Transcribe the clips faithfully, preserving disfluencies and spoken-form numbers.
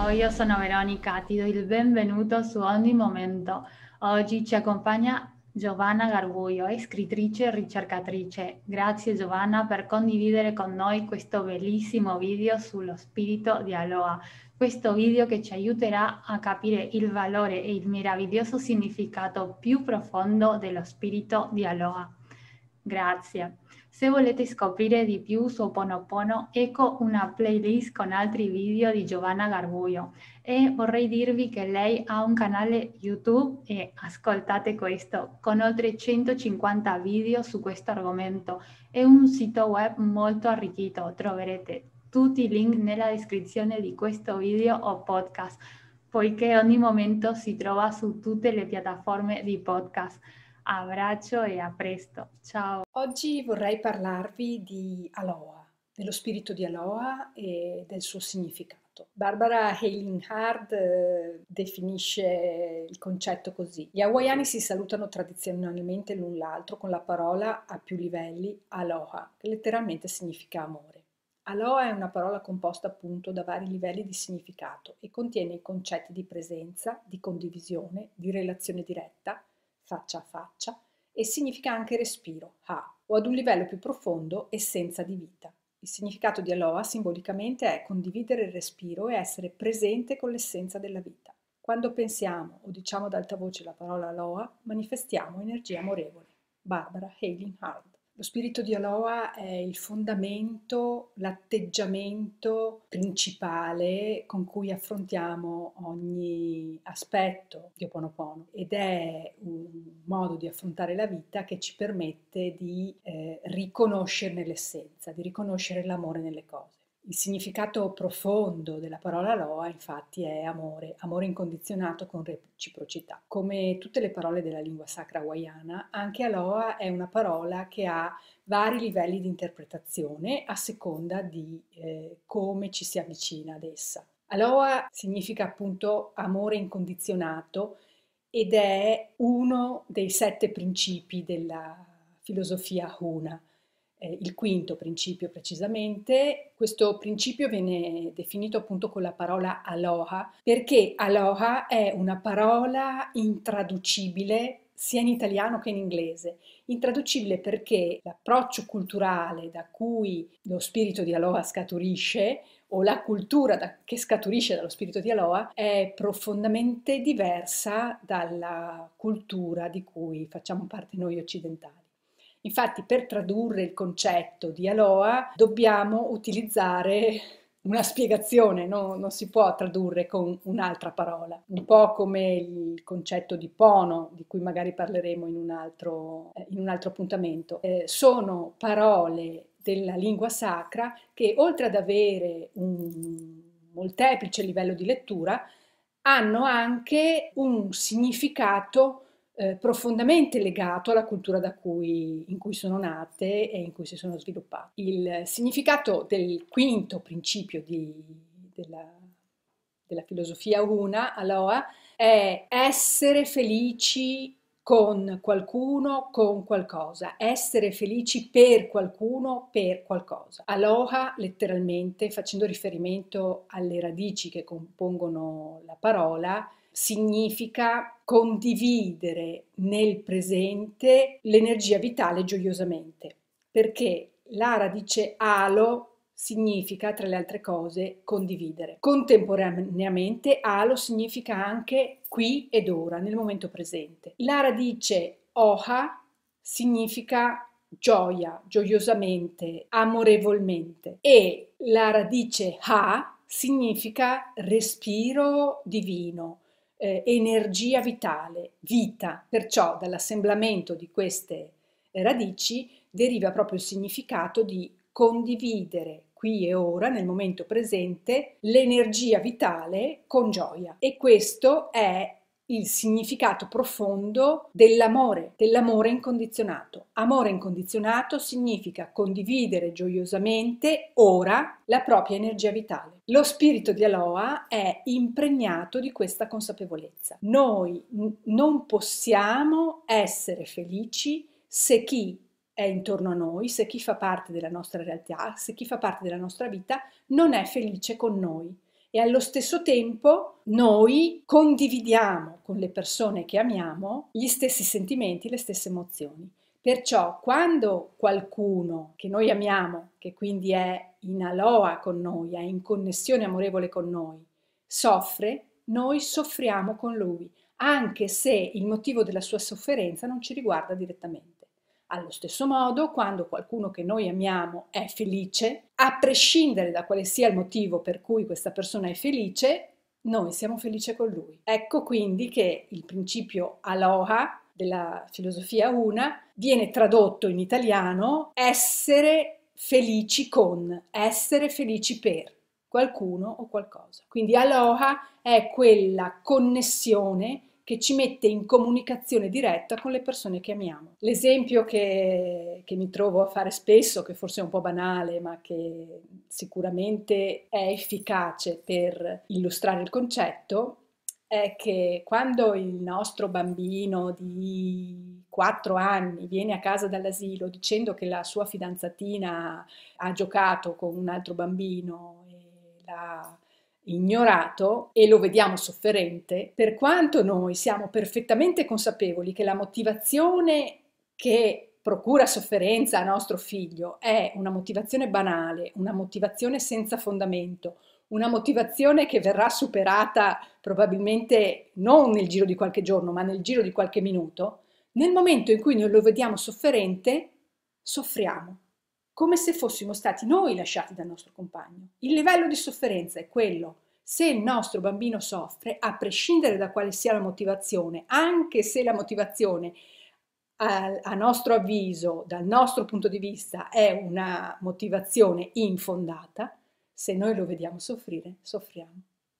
Ciao, io sono Veronica, ti do il benvenuto su Ogni Momento. Oggi ci accompagna Giovanna Garbuio, è scrittrice e ricercatrice. Grazie Giovanna per condividere con noi questo bellissimo video sullo spirito di Aloha. Questo video che ci aiuterà a capire il valore e il meraviglioso significato più profondo dello spirito di Aloha. Grazie. Se volete scoprire di più su Ho'oponopono, ecco una playlist con altri video di Giovanna Garbuio e vorrei dirvi che lei ha un canale YouTube e ascoltate questo, con oltre centocinquanta video su questo argomento e un sito web molto arricchito. Troverete tutti i link nella descrizione di questo video o podcast, poiché ogni momento si trova su tutte le piattaforme di podcast. Abbraccio e a presto. Ciao. Oggi vorrei parlarvi di Aloha, dello spirito di Aloha e del suo significato. Barbara Hailing-Hard eh, definisce il concetto così. Gli hawaiani si salutano tradizionalmente l'un l'altro con la parola a più livelli Aloha, che letteralmente significa amore. Aloha è una parola composta appunto da vari livelli di significato e contiene i concetti di presenza, di condivisione, di relazione diretta, faccia a faccia, e significa anche respiro, ha, o ad un livello più profondo, essenza di vita. Il significato di Aloha simbolicamente è condividere il respiro e essere presente con l'essenza della vita. Quando pensiamo o diciamo ad alta voce la parola Aloha, manifestiamo energia amorevole. Barbara Hailing-Hard. Lo spirito di Aloha è il fondamento, l'atteggiamento principale con cui affrontiamo ogni aspetto di Ho'oponopono ed è un modo di affrontare la vita che ci permette di eh, riconoscerne l'essenza, di riconoscere l'amore nelle cose. Il significato profondo della parola Aloha infatti è amore, amore incondizionato con reciprocità. Come tutte le parole della lingua sacra hawaiana, anche Aloha è una parola che ha vari livelli di interpretazione a seconda di eh, come ci si avvicina ad essa. Aloha significa appunto amore incondizionato ed è uno dei sette principi della filosofia Huna. Eh, il quinto principio precisamente. Questo principio viene definito appunto con la parola aloha perché aloha è una parola intraducibile sia in italiano che in inglese. Intraducibile perché l'approccio culturale da cui lo spirito di Aloha scaturisce o la cultura da, che scaturisce dallo spirito di Aloha è profondamente diversa dalla cultura di cui facciamo parte noi occidentali. Infatti, per tradurre il concetto di Aloha dobbiamo utilizzare una spiegazione, no? Non si può tradurre con un'altra parola, un po' come il concetto di Pono, di cui magari parleremo in un altro, eh, in un altro appuntamento. Eh, sono parole della lingua sacra che, oltre ad avere un molteplice livello di lettura, hanno anche un significato eh, profondamente legato alla cultura da cui, in cui sono nate e in cui si sono sviluppate. Il significato del quinto principio di, della, della filosofia Una, Aloha, è essere felici con qualcuno, con qualcosa, essere felici per qualcuno, per qualcosa. Aloha, letteralmente, facendo riferimento alle radici che compongono la parola, significa condividere nel presente l'energia vitale gioiosamente, perché la radice alo significa, tra le altre cose, condividere. Contemporaneamente alo significa anche qui ed ora, nel momento presente. La radice oha significa gioia, gioiosamente, amorevolmente, e la radice ha significa respiro divino, eh, energia vitale, vita. Perciò dall'assemblamento di queste radici deriva proprio il significato di condividere qui e ora, nel momento presente, l'energia vitale con gioia. E questo è il significato profondo dell'amore, dell'amore incondizionato. Amore incondizionato significa condividere gioiosamente ora la propria energia vitale. Lo spirito di Aloha è impregnato di questa consapevolezza. Noi n- non possiamo essere felici se chi è intorno a noi, se chi fa parte della nostra realtà, se chi fa parte della nostra vita non è felice con noi. e allo stesso tempo noi condividiamo con le persone che amiamo gli stessi sentimenti, le stesse emozioni. Perciò quando qualcuno che noi amiamo, che quindi è in aloha con noi, è in connessione amorevole con noi, soffre, noi soffriamo con lui, anche se il motivo della sua sofferenza non ci riguarda direttamente. Allo stesso modo, quando qualcuno che noi amiamo è felice, a prescindere da quale sia il motivo per cui questa persona è felice, noi siamo felici con lui. Ecco quindi che il principio aloha della filosofia Una viene tradotto in italiano essere felici con, essere felici per qualcuno o qualcosa. Quindi aloha è quella connessione che ci mette in comunicazione diretta con le persone che amiamo. L'esempio che, che mi trovo a fare spesso, che forse è un po' banale, ma che sicuramente è efficace per illustrare il concetto, è che quando il nostro bambino di quattro anni viene a casa dall'asilo dicendo che la sua fidanzatina ha giocato con un altro bambino e l'ha ignorato e lo vediamo sofferente, per quanto noi siamo perfettamente consapevoli che la motivazione che procura sofferenza a nostro figlio è una motivazione banale, una motivazione senza fondamento, una motivazione che verrà superata probabilmente non nel giro di qualche giorno, ma nel giro di qualche minuto, nel momento in cui noi lo vediamo sofferente, soffriamo, come se fossimo stati noi lasciati dal nostro compagno. Il livello di sofferenza è quello. Se il nostro bambino soffre, a prescindere da quale sia la motivazione, anche se la motivazione a, a nostro avviso, dal nostro punto di vista, è una motivazione infondata, se noi lo vediamo soffrire, soffriamo.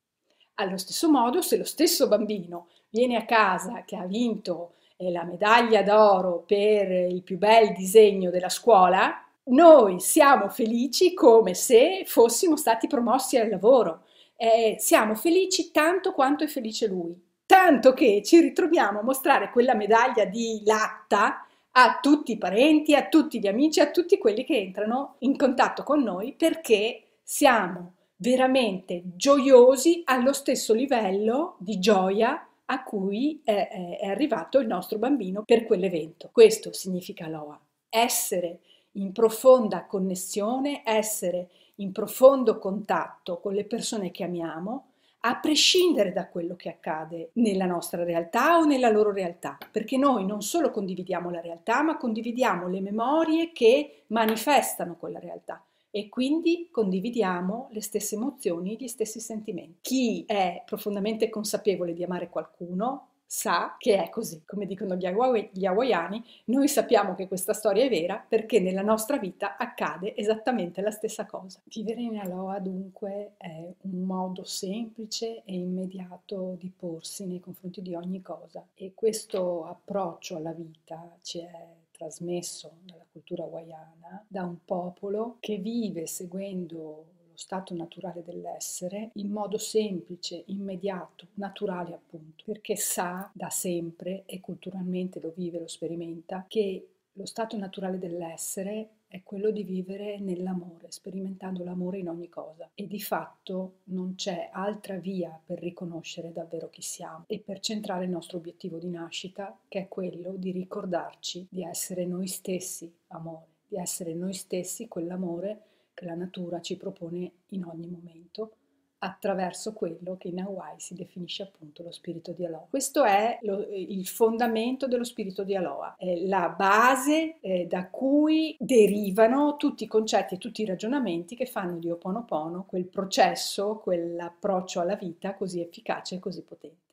Allo stesso modo, se lo stesso bambino viene a casa che ha vinto eh, la medaglia d'oro per il più bel disegno della scuola, noi siamo felici come se fossimo stati promossi al lavoro. Eh, siamo felici tanto quanto è felice lui, tanto che ci ritroviamo a mostrare quella medaglia di latta a tutti i parenti, a tutti gli amici, a tutti quelli che entrano in contatto con noi, perché siamo veramente gioiosi allo stesso livello di gioia a cui è, è arrivato il nostro bambino per quell'evento. Questo significa aloha, essere in profonda connessione, essere in profondo contatto con le persone che amiamo, a prescindere da quello che accade nella nostra realtà o nella loro realtà, perché noi non solo condividiamo la realtà, ma condividiamo le memorie che manifestano quella realtà e quindi condividiamo le stesse emozioni, gli stessi sentimenti. Chi è profondamente consapevole di amare qualcuno sa che è così. Come dicono gli, hawaii, gli hawaiani, noi sappiamo che questa storia è vera perché nella nostra vita accade esattamente la stessa cosa. Vivere in aloha dunque è un modo semplice e immediato di porsi nei confronti di ogni cosa, e questo approccio alla vita ci è trasmesso dalla cultura hawaiana da un popolo che vive seguendo stato naturale dell'essere in modo semplice, immediato, naturale appunto, perché sa da sempre e culturalmente lo vive, lo sperimenta, che lo stato naturale dell'essere è quello di vivere nell'amore, sperimentando l'amore in ogni cosa, e di fatto non c'è altra via per riconoscere davvero chi siamo e per centrare il nostro obiettivo di nascita, che è quello di ricordarci di essere noi stessi amore, di essere noi stessi quell'amore che la natura ci propone in ogni momento attraverso quello che in Hawaii si definisce appunto lo spirito di Aloha. Questo è lo, il fondamento dello spirito di Aloha, è la base eh, da cui derivano tutti i concetti e tutti i ragionamenti che fanno di Ho'oponopono quel processo, quell'approccio alla vita così efficace e così potente.